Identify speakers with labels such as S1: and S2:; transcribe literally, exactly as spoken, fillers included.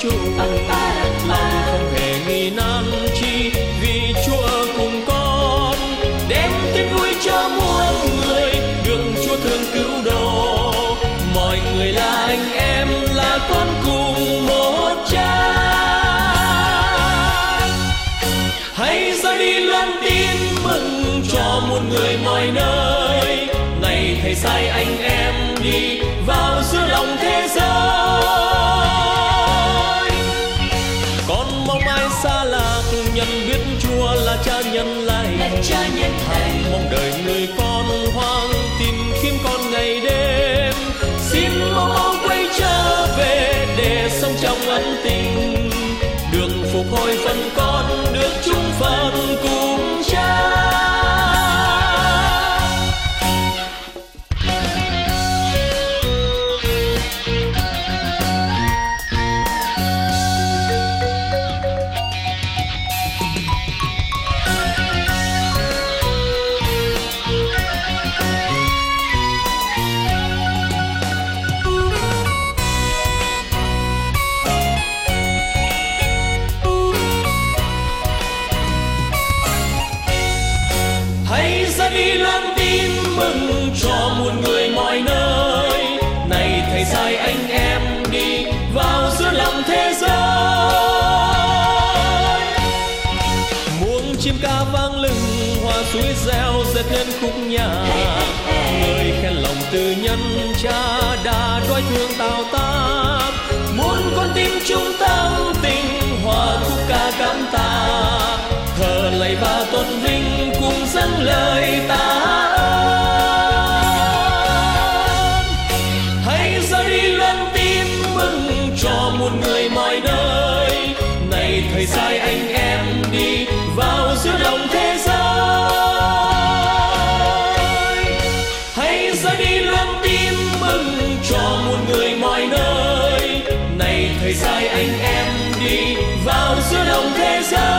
S1: chung. Lòng không hề nghi nan chi vì Chúa ở cùng con, đem tin vui cho muôn người, được Chúa thương cứu độ. Mọi người là anh em, là con cùng một cha. Hãy ra đi loan tin mừng cho muôn người mọi nơi. Này Thầy sai anh em đi vào giữa lòng thế giới. Con mong ai xa lạc nhận biết Chúa là Cha nhân lành. Hằng mong đời người con hoang tìm kiếm con ngày đêm. Xin mau mau quay trở về để sống trong ân tình, được phục hồi phần con, được chung phần cùng Cha. Hãy ra đi loan tin mừng cho muôn người mọi nơi. Này Thầy sai anh em đi vào giữa lòng thế giới. Muôn chim ca vang lừng, hoa suối reo dệt nên khúc nhạc. Người khen lòng từ nhân Cha đã đói thương tạo tác. Muôn con tim chung tâm tình, hòa khúc ca cảm tạ. Thờ lạy và tôn vinh cùng dâng lời tạ ơn. Hãy ra đi loan tin mừng cho muôn người mọi nơi. Này Thầy sai anh em đi vào giữa lòng thế giới. Hãy ra đi loan tin mừng cho muôn người mọi nơi. Này Thầy sai anh em đi vào giữa lòng thế giới.